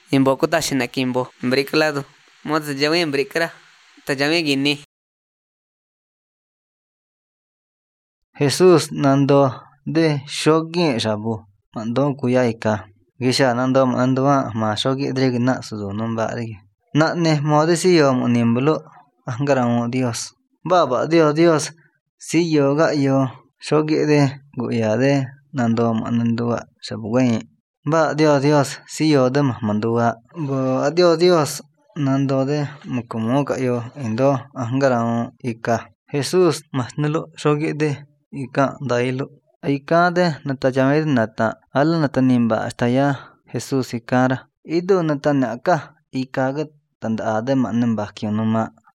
Imbo kutashina kimbo briklado. Mo tsayawi brikra. Tayawi gini. Jesús nando de shogi shabu mando kuyaika gisha nando mandua ma shogi dregna sudo nombari na ne modesi yo nimblo angara Dios baba Dios si yo ga yo shogi de guya de nando mandua shabuwen ba Dios si yo de mandua bo Dios nando de mukomo ga yo indo angara ika Jesús masnulo shogi de ika dailo ika de natayame nata ala natanimba hasta ya Jesús ikara ido natanaka ika ga tanda ade manamba kionuma